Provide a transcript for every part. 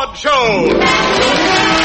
Bob Show.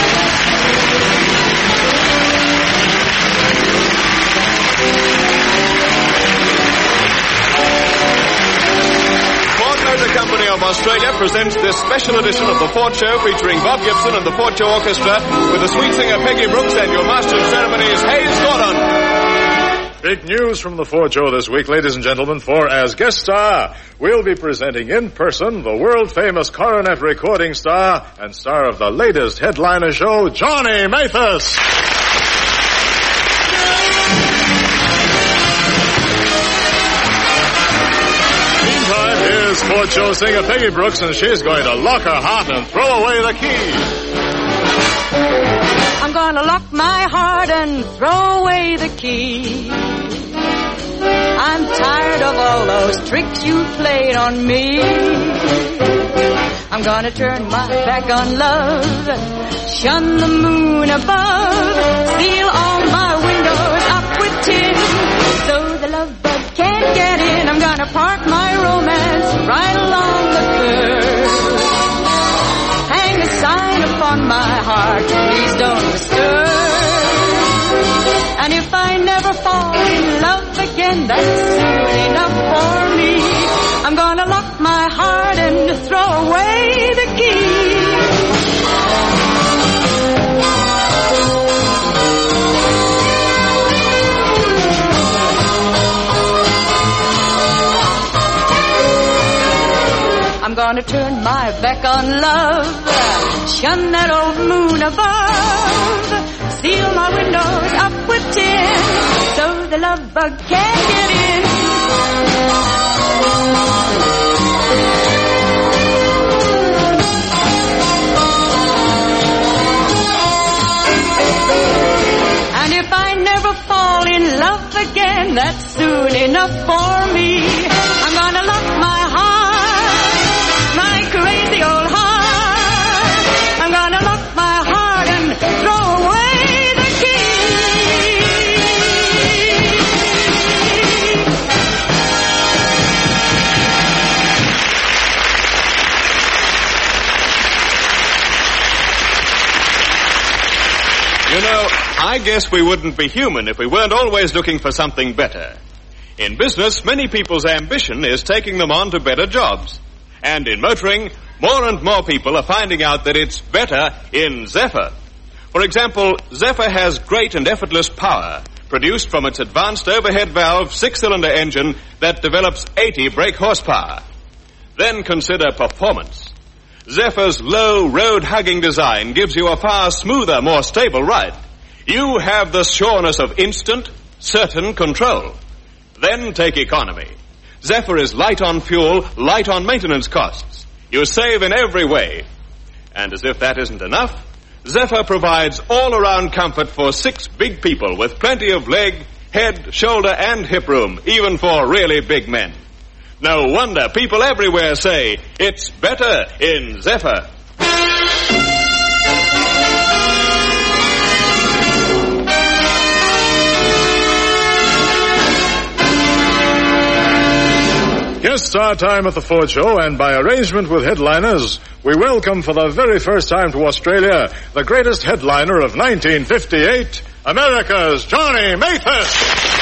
The Company of Australia presents this special edition of the Ford Show featuring Bob Gibson and the Ford Show Orchestra with the sweet singer Peggy Brooks and your master of ceremonies, Hayes Gordon. Big news from the Ford Show this week, ladies and gentlemen, for as guest star, we'll be presenting in person the world-famous cornet recording star and star of the latest headliner show, Johnny Mathis. Here's Ford Show singer Peggy Brooks, and she's going to lock her heart and throw away the key. I'm gonna lock my heart and throw away the key. I'm tired of all those tricks you played on me. I'm gonna turn my back on love, shun the moon above, seal all my windows up with tin, so the love bug can't get in. I'm gonna park my romance right along the curb, hang a sign upon my heart, please don't disturb. And if I never fall in love again, that's soon enough for me. I'm gonna lock my heart and throw away the key. I'm gonna turn my back on love, shun that old moon above, seal my windows up with tin, so the love bug can't get in. And if I never fall in love again, that's soon enough for me. I'm gonna lock my heart, my crazy old heart. I'm gonna lock my heart and throw away the key. You know, I guess we wouldn't be human if we weren't always looking for something better. In business, many people's ambition is taking them on to better jobs. And in motoring, more and more people are finding out that it's better in Zephyr. For example, Zephyr has great and effortless power produced from its advanced overhead valve six-cylinder engine that develops 80 brake horsepower. Then consider performance. Zephyr's low, road-hugging design gives you a far smoother, more stable ride. You have the sureness of instant, certain control. Then take economy. Zephyr is light on fuel, light on maintenance costs. You save in every way. And as if that isn't enough, Zephyr provides all-around comfort for 6 big people with plenty of leg, head, shoulder, and hip room, even for really big men. No wonder people everywhere say, it's better in Zephyr. Guest star time at the Ford Show, and by arrangement with headliners, we welcome for the very first time to Australia the greatest headliner of 1958, America's Johnny Mathis.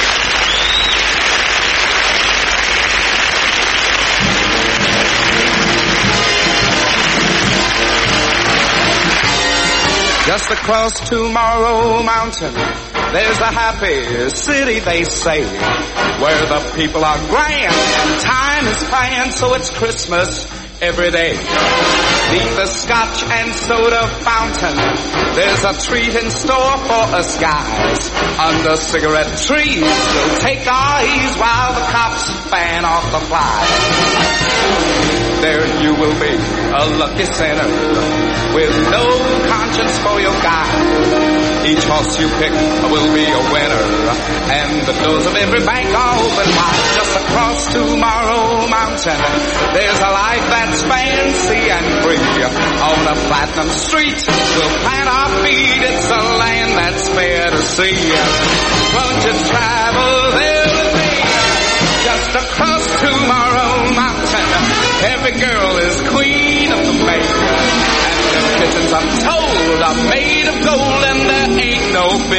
Just across Tomorrow Mountain, there's a happy city, they say, where the people are grand and time is fine, so it's Christmas every day. Beneath the scotch and soda fountain, there's a treat in store for us guys. Under cigarette trees, we'll take our ease while the cops fan off the flies. There you will be, a lucky sinner, with no conscience for your guide. Each horse you pick will be a winner, and the doors of every bank are open wide. Just across Tomorrow Mountain, there's a life that's fancy and free. On a platinum street, we'll plant our feet. It's a land that's fair to see. Won't you travel there with me? Just across Tomorrow Mountain, every girl is queen of the May.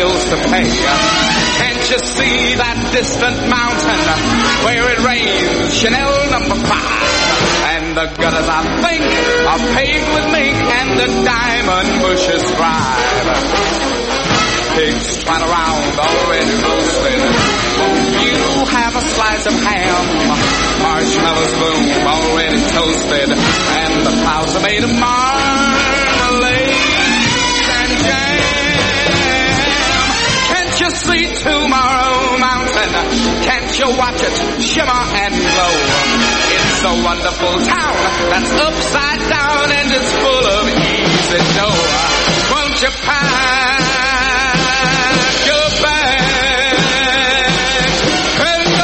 bills to pay. Can't you see that distant mountain where it rains Chanel number 5? And the gutters, I think, are paved with mink and the diamond bushes thrive. Pigs trot around already roasted. You have a slice of ham. Marshmallows bloom already toasted. And the clouds are made of marmalade and jam. Can't you see Tomorrow Mountain? Can't you watch it shimmer and glow? It's a wonderful town that's upside down and it's full of easy dough. Won't you pack your bags and go?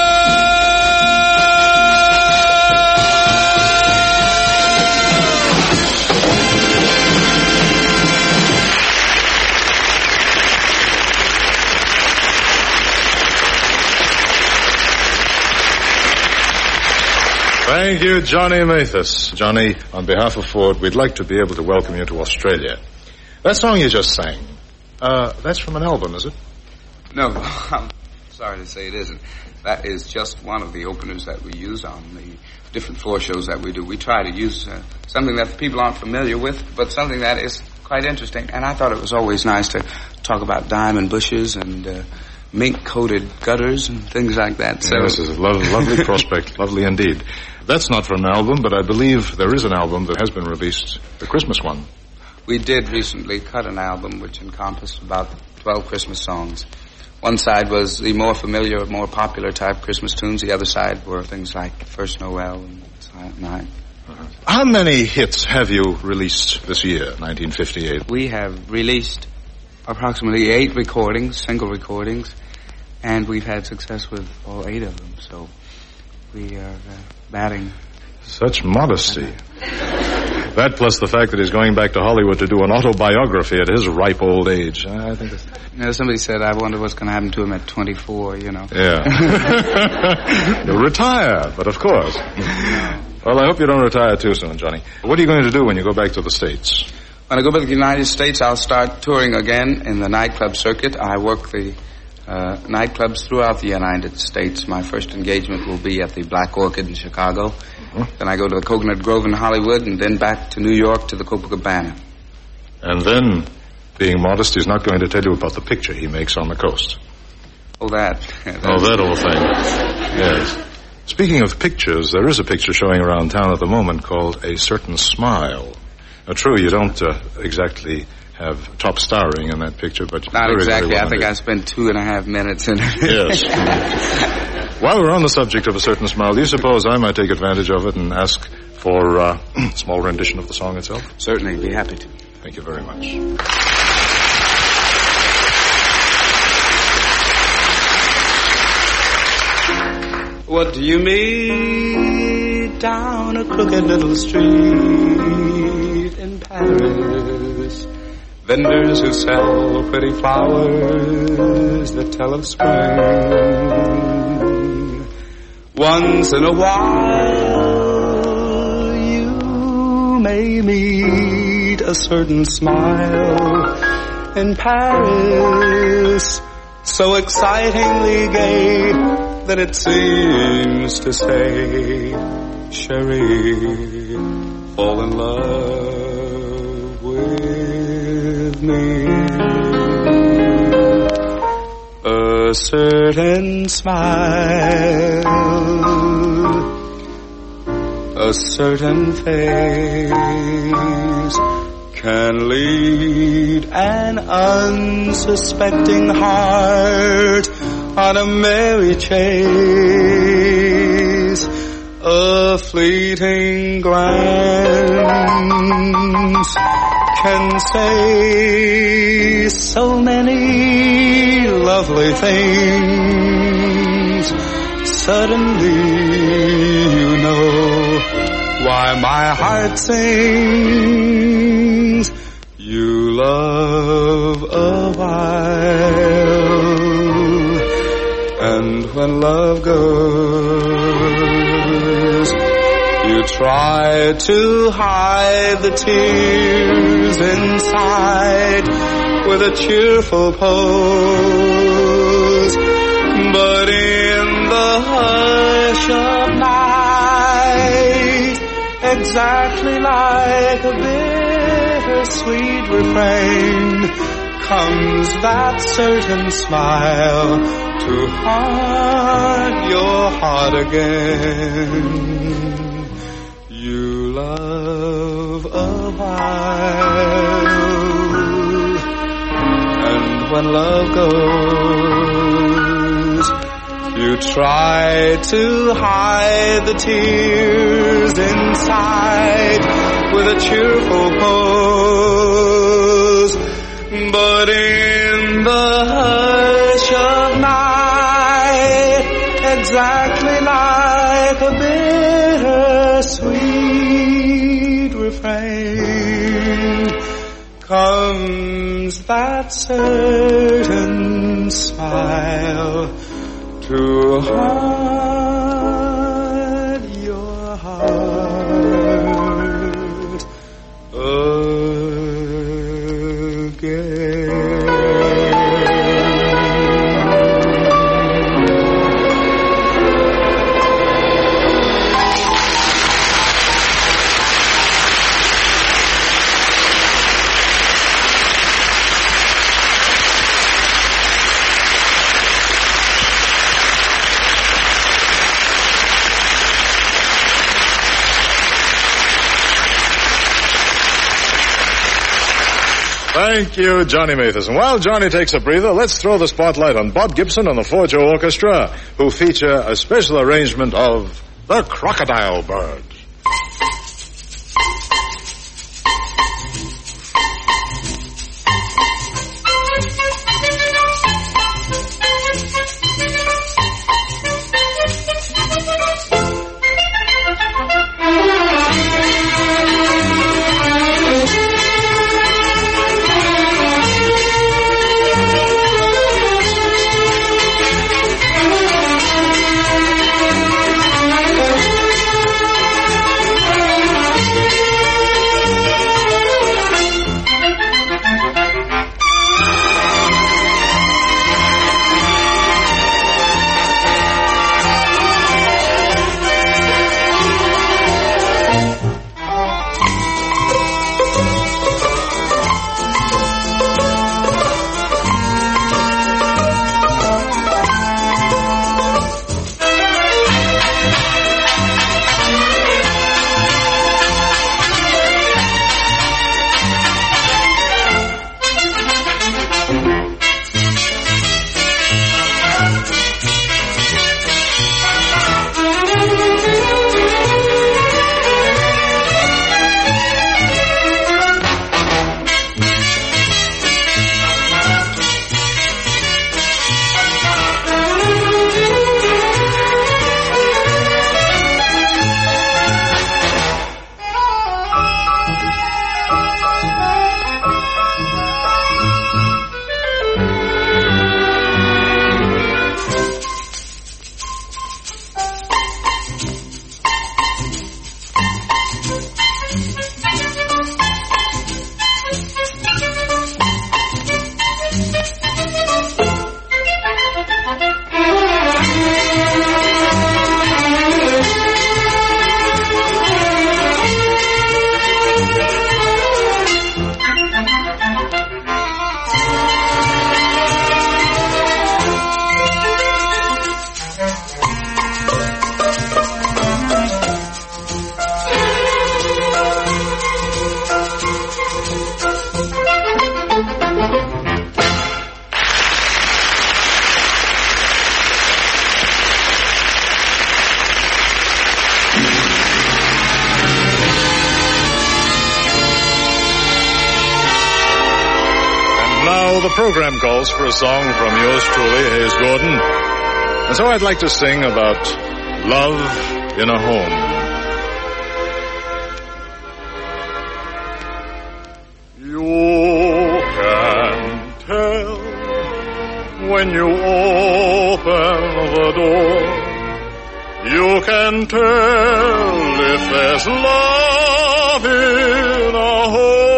Thank you, Johnny Mathis. Johnny, on behalf of Ford, we'd like to be able to welcome you to Australia. That song you just sang, that's from an album, is it? No, I'm sorry to say it isn't. That is just one of the openers that we use on the different floor shows that we do. We try to use something that people aren't familiar with, but something that is quite interesting. And I thought it was always nice to talk about diamond bushes and mink-coated gutters and things like that. So this is a lovely prospect, lovely indeed. That's not from an album, but I believe there is an album that has been released, the Christmas one. We did recently cut an album which encompassed about 12 Christmas songs. One side was the more familiar, more popular type Christmas tunes. The other side were things like First Noel and Silent Night. Uh-huh. How many hits have you released this year, 1958? We have released approximately 8 recordings, single recordings, and we've had success with all 8 of them. So we are batting. Such modesty. That plus the fact that he's going back to Hollywood to do an autobiography at his ripe old age. I think that's... somebody said, I wonder what's going to happen to him at 24, Yeah. You'll retire, but of course. Well, I hope you don't retire too soon, Johnny. What are you going to do when you go back to the States? When I go back to the United States, I'll start touring again in the nightclub circuit. I work the nightclubs throughout the United States. My first engagement will be at the Black Orchid in Chicago. Then I go to the Coconut Grove in Hollywood, and then back to New York to the Copacabana. And then, being modest, he's not going to tell you about the picture he makes on the coast. Oh, that. That old thing. Yes. Speaking of pictures, there is a picture showing around town at the moment called A Certain Smile. Now, true, you don't exactly have top starring in that picture, but... Not exactly. I think I spent 2.5 minutes in it. Yes. While we're on the subject of A Certain Smile, do you suppose I might take advantage of it and ask for a small rendition of the song itself? Certainly, be happy to. Thank you very much. What do you meet down a crooked little street in Paris? Vendors who sell pretty flowers that tell of spring. Once in a while you may meet a certain smile in Paris, so excitingly gay that it seems to say, Cherie, fall in love with me. A certain smile, a certain face can lead an unsuspecting heart on a merry chase. A fleeting glance can say so many lovely things. Suddenly you know why my heart sings. You love a while, and when love goes, You try to hide the tears inside with a cheerful pose, but in the hush of night, exactly like a bittersweet refrain, comes that certain smile to haunt your heart again. You love a while, and when love goes, you try to hide the tears inside with a cheerful pose, but in the hush of night, exactly like a bittersweet refrain, comes that certain smile to haunt your heart again. Thank you, Johnny Mathison. While Johnny takes a breather, let's throw the spotlight on Bob Gibson and the Four Joe Orchestra, who feature a special arrangement of The Crocodile Bird. The program calls for a song from yours truly, Hayes Gordon. And so I'd like to sing about love in a home. You can tell when you open the door You can tell if there's love in a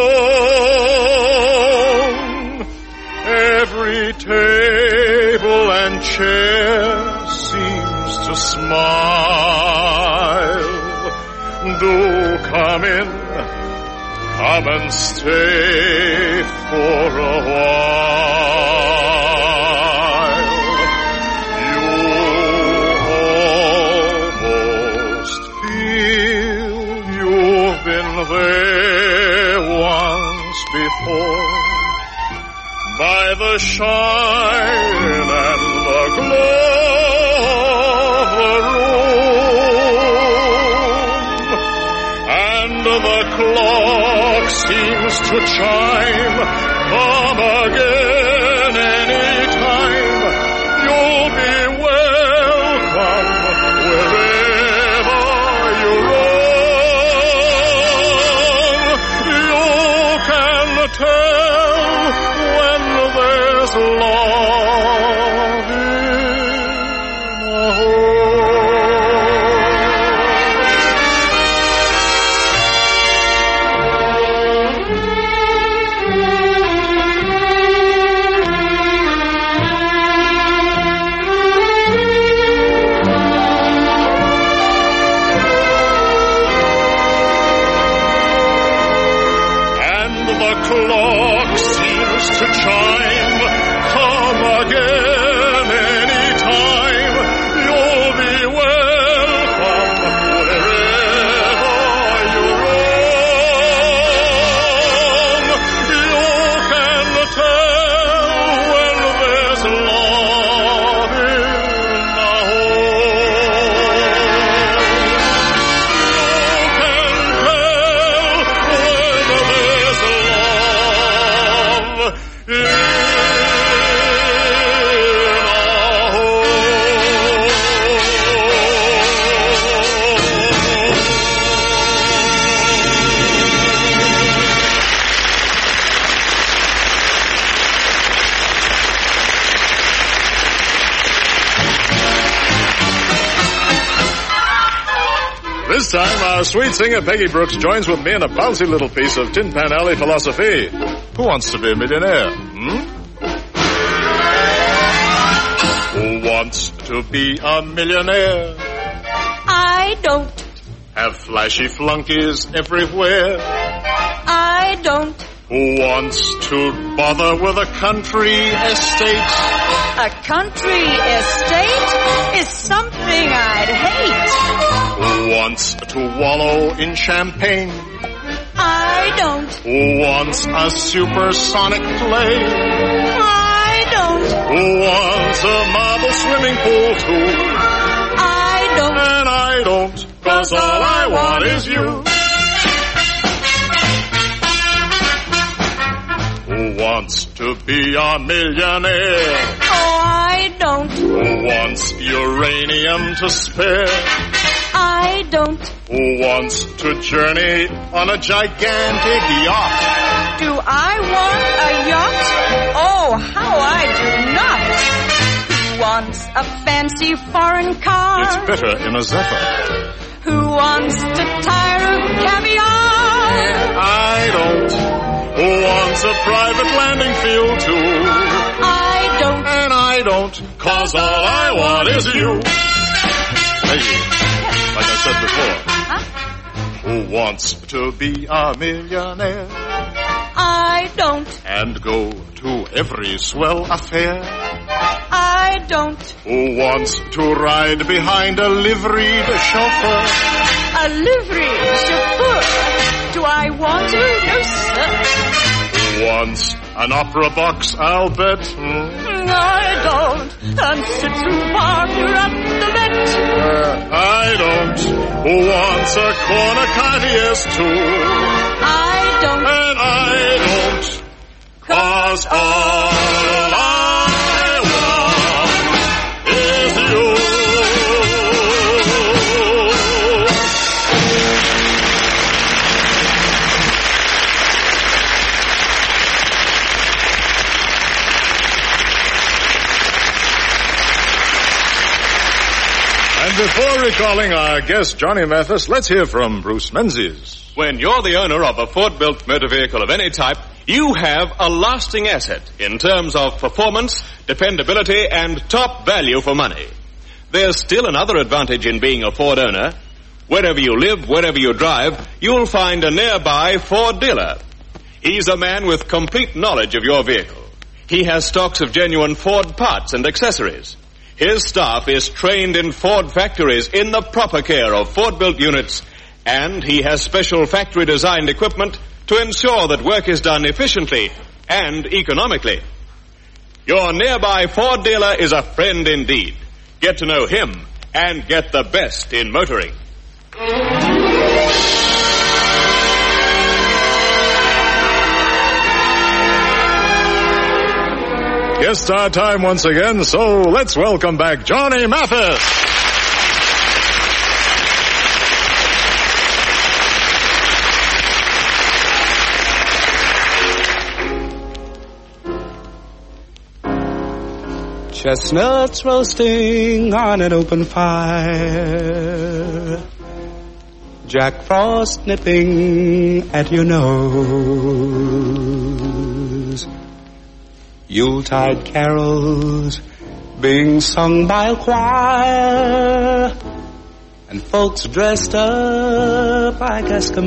home. Every table and chair seems to smile. Do come in, come and stay for a while. You almost feel you've been there once before. By the shine and the glow of the room, and the clock seems to chime, come again anytime. You'll be welcome wherever you roam. You can tell when there's love in a clock seems to chime, come again anytime. You'll be welcome wherever you roam. You can tell when there's love in a This time, our sweet singer Peggy Brooks joins with me in a bouncy little piece of Tin Pan Alley philosophy. Who wants to be a millionaire? Who wants to be a millionaire? I don't. Have flashy flunkies everywhere? I don't. Who wants to bother with a country estate? A country estate is something I'd hate. Who wants to wallow in champagne? I don't. Who wants a supersonic plane? I don't. Who wants a marble swimming pool too? I don't. And I don't, 'cause all I want is you. Who wants to be a millionaire? Oh, I don't. Who wants uranium to spare? I don't. Who wants to journey on a gigantic yacht? Do I want a yacht? Oh, how I do not. Who wants a fancy foreign car? It's better in a Zephyr. Who wants to tire of caviar? I don't. Who wants a private landing field too? I don't. And I don't, 'cause all I want is you. Peggy, like I said before. Huh? Who wants to be a millionaire? I don't. And go to every swell affair? I don't. Who wants to ride behind a liveried chauffeur? A livery chauffeur. Do I want to? No, sir. Who wants an opera box, I'll bet? I don't. And Citron Parker at the vet. I don't. Who wants a corner Cartier's too? I don't. And I don't. 'Cause all I want is you. And before recalling our guest, Johnny Mathis, let's hear from Bruce Menzies. When you're the owner of a Ford-built motor vehicle of any type, you have a lasting asset in terms of performance, dependability, and top value for money. There's still another advantage in being a Ford owner. Wherever you live, wherever you drive, you'll find a nearby Ford dealer. He's a man with complete knowledge of your vehicle. He has stocks of genuine Ford parts and accessories. His staff is trained in Ford factories in the proper care of Ford-built units, and he has special factory-designed equipment to ensure that work is done efficiently and economically. Your nearby Ford dealer is a friend indeed. Get to know him and get the best in motoring. Guest star time once again, so let's welcome back Johnny Mathis. Chestnuts roasting on an open fire, Jack Frost nipping at your nose, Yuletide carols being sung by a choir, and folks dressed up like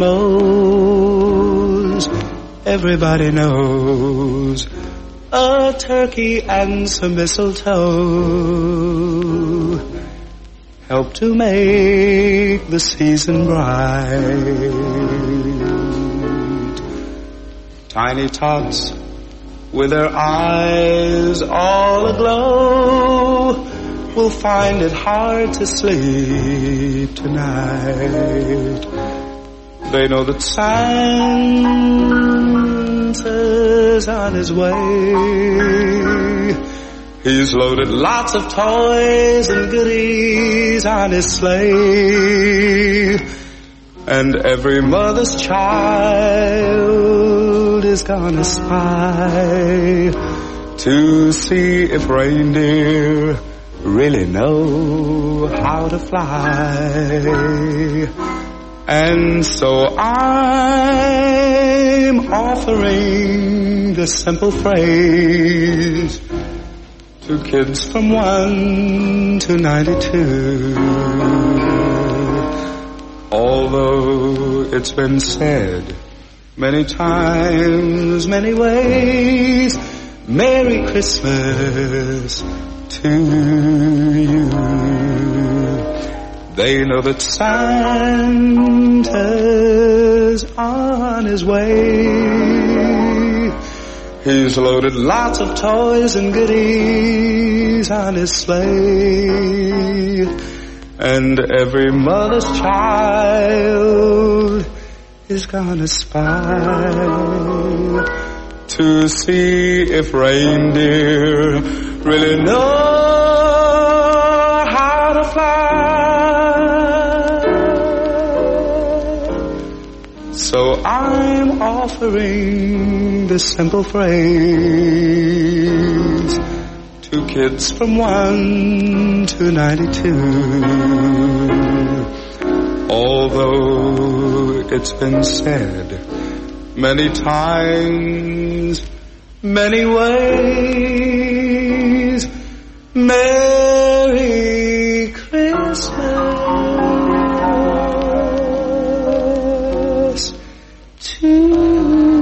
Eskimos. Everybody knows a turkey and some mistletoe help to make the season bright. Tiny tots with their eyes all aglow will find it hard to sleep tonight. They know that Santa's on his way. He's loaded lots of toys and goodies on his sleigh, and every mother's child is gonna spy to see if reindeer really know how to fly. And so I'm offering this simple phrase to kids from 1 to 92. Although it's been said many times, many ways, Merry Christmas to you. They know that Santa's on his way. He's loaded lots of toys and goodies on his sleigh, and every mother's child is gonna spy to see if reindeer really know how to fly. So I'm offering this simple phrase to kids from 1 to 92. Although it's been said many times, many ways, Merry Christmas to you.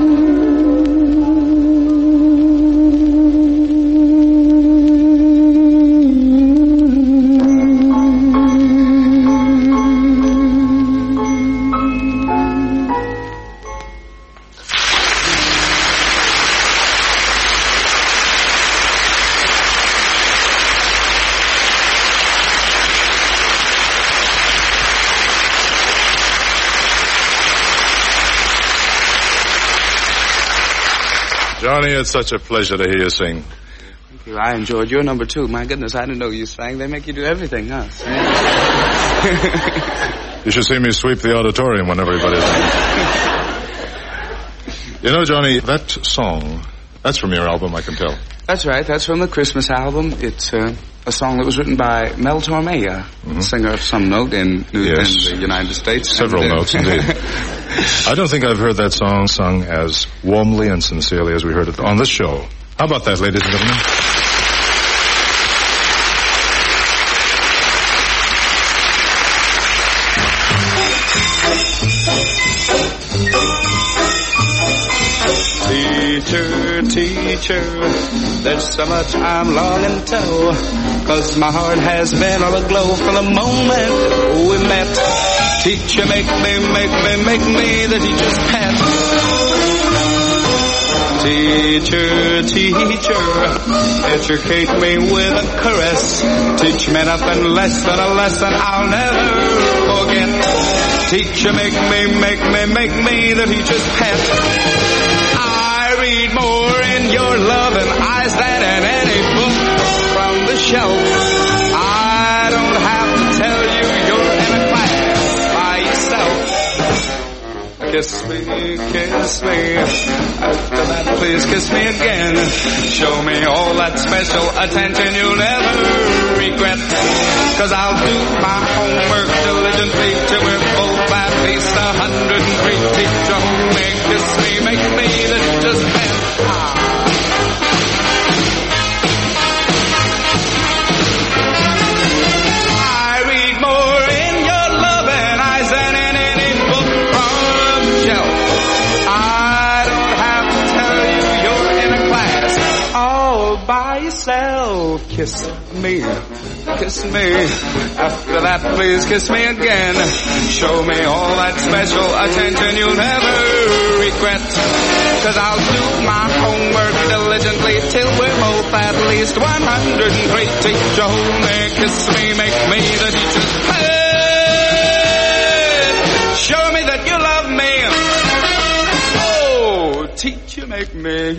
Johnny, it's such a pleasure to hear you sing. Thank you. I enjoyed your number, too. My goodness, I didn't know you sang. They make you do everything, huh? You should see me sweep the auditorium when everybody's in. You know, Johnny, that song, that's from your album, I can tell. That's right. That's from the Christmas album. It's a song that was written by Mel Torme, singer of some note in the United States. Several notes, indeed. I don't think I've heard that song sung as warmly and sincerely as we heard it on this show. How about that, ladies and gentlemen? Teacher, there's so much I'm longing to, 'cause my heart has been all aglow from the moment we met. Teacher, make me the teacher's pet. Teacher, educate me with a caress. Teach me nothing less than a lesson I'll never forget. Teacher, make me the teacher's pet. I read more in your loving eyes than in any book from the shelf. I don't have to tell you you're in a class by yourself. Kiss me. After that, please kiss me again. Show me all that special attention you'll never regret. 'Cause I'll do my homework diligently till we're both at least 103. Teacher, kiss me, make me the teacher's pet. I read more in your loving eyes than in any book from the shelf. I don't have to tell you you're in a class all by yourself. Kiss me. After that, please kiss me again. Show me all that special attention you'll never regret. 'Cause I'll do my homework diligently till we're both at least 103. Teacher, hold me, kiss me, make me the teacher's pet. Show me that you love me. Oh, teacher, make me.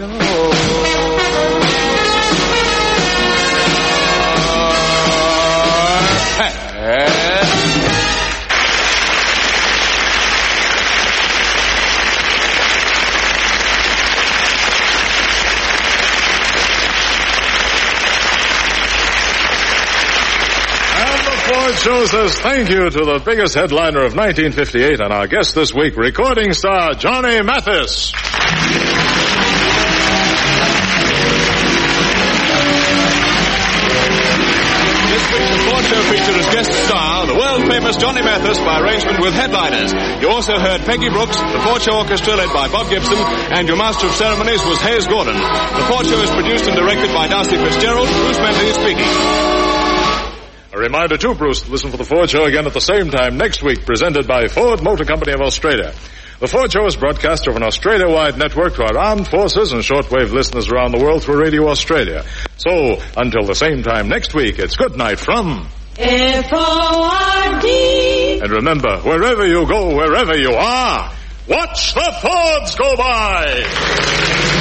Ford Show says thank you to the biggest headliner of 1958 and our guest this week, recording star Johnny Mathis. This week's The Ford Show featured as guest star the world-famous Johnny Mathis by arrangement with headliners. You also heard Peggy Brooks, the Ford Show Orchestra led by Bob Gibson, and your master of ceremonies was Hayes Gordon. The Ford Show is produced and directed by Darcy Fitzgerald. Bruce Bentley speaking. A reminder too, Bruce, to listen for the Ford Show again at the same time next week, presented by Ford Motor Company of Australia. The Ford Show is broadcast over an Australia-wide network to our armed forces and shortwave listeners around the world through Radio Australia. So, until the same time next week, it's good night from F-O-R-D. And remember, wherever you go, wherever you are, watch the Fords go by!